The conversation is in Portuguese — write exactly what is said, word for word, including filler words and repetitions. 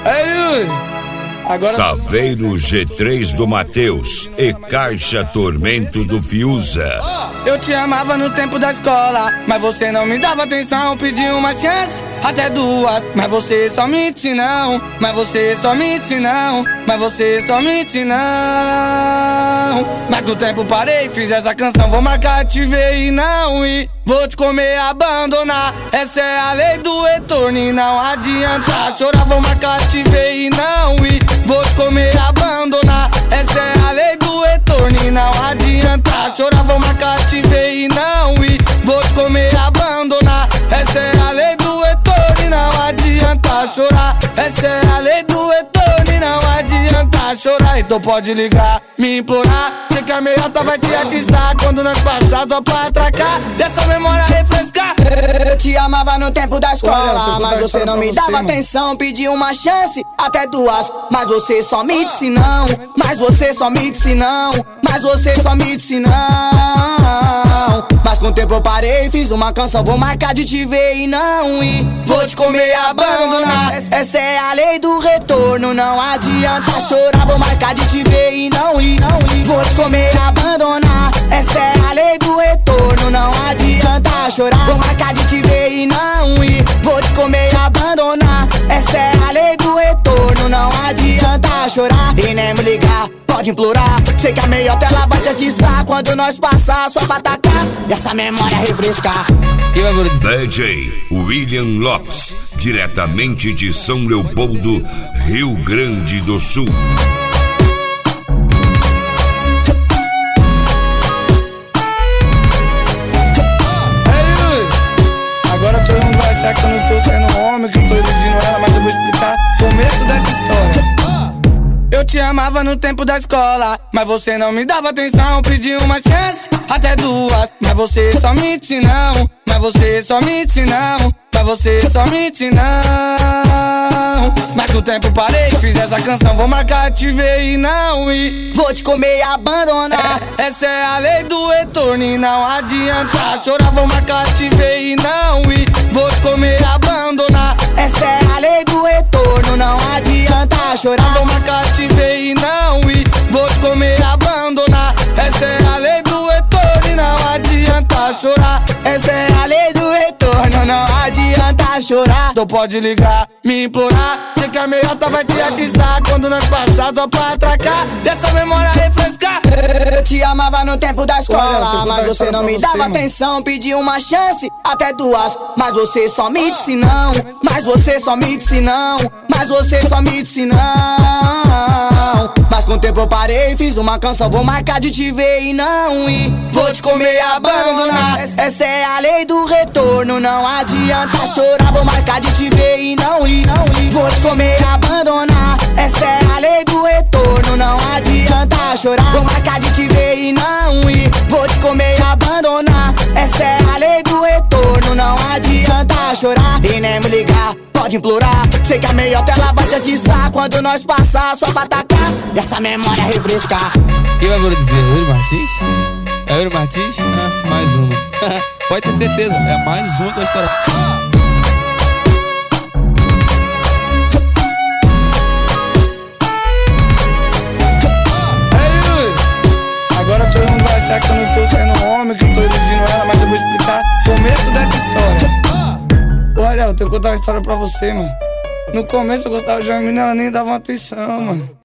Ei, Yuri! Agora... Saveiro G três do Matheus e Caixa Tormento do Fiuza. Eu te amava no tempo da escola, mas você não me dava atenção. Pedi uma chance, até duas, mas você só mente não. Mas você só mente não. Mas você só mente não. Mas do tempo parei, fiz essa canção. Vou marcar, te ver e não ir. Vou te comer, abandonar. Essa é a lei do retorno e não adianta chorar. Vou marcar, te ver e não ir. Vou te comer, abandonar. Essa é a lei do retorno e não adianta chorar. Vou marcar, te ver e não ir. Vou te comer, abandonar. Essa é a lei do retorno e não adianta chorar. Essa é a lei do retorno e não adianta chorar. Então pode ligar, me implorar. Sei que a meiota vai te atiçar quando nós passar só pra atracar. Dessa memória refrescar. Eu te amava no tempo da escola, mas você não me dava atenção. Pedi uma chance, até duas, mas você só me disse não. Mas você só me disse não. Mas você só me disse não. Mas com o tempo eu parei, fiz uma canção. Vou marcar de te ver e não ir. Vou te comer e abandonar. Essa é a lei do retorno, não adianta chorar. Vou marcar de te ver e não ir. Vou te comer e abandonar. Essa é a lei do retorno, não adianta chorar. Vou marcar de te ver e não ir. Vou te comer e abandonar. Essa é a lei do retorno, não adianta chorar. E nem me ligar, pode implorar. Sei que a meiota ela vai te atiçar quando nós passar só pra atacar e essa memória refrescar. D J William Lopes, diretamente de São Leopoldo, Rio Grande do Sul. Agora todo mundo vai achar que eu não tô sendo homem, que eu tô iludindo ela, mas eu vou explicar o começo dessa história. Eu te amava no tempo da escola, mas você não me dava atenção. Pedi uma chance, até duas, mas você só mente não. Mas você só mente não. Mas você só mente não. Mas com o tempo parei, fiz essa canção. Vou marcar, te ver e não ir. Vou te comer e abandonar. Essa é a lei do retorno e não adianta chorar. Vou marcar, te ver e não ir. Vou te comer e abandonar. Essa é a lei do retorno, não adianta chorar. Vou marcar, te ver e não ir. Vou te comer e abandonar. Essa é a lei do retorno e não adianta chorar. Essa é a lei do retorno, não adianta chorar. Então pode ligar, me implorar. Sei que a meiota vai te atiçar quando nós passar só pra atracar. Dessa memória refrescar. Eu te amava no tempo da escola, mas você não me dava atenção. Pedi uma chance, até duas, mas você só me disse não. Mas você só me disse não. Mas você só me disse não. Mas com o tempo eu parei, fiz uma canção. Vou marcar de te ver e não ir. Vou te comer e abandonar. Essa é a lei do retorno, não adianta chorar. Vou marcar de te ver e não ir. Vou te comer e abandonar. Essa é a lei do retorno, não adianta chorar. Vou marcar de te ver e não ir. Vou te comer e abandonar. Essa é a lei do retorno, não adianta chorar. E nem me ligar, pode implorar. Sei que a meiota ela vai te atiçar quando nós passar só pra atacar e essa memória refrescar. Quem vai dizer? Yuri Martins? É Yuri Martins? Ah, mais uma. Pode ter certeza, é mais uma que vai estourar. Agora todo mundo vai achar que eu não tô sendo homem, que eu tô iludindo ela, mas eu vou explicar o começo dessa história. Ô Ariel, eu tenho que contar uma história pra você, mano. No começo eu gostava de uma menina, ela nem dava atenção, mano.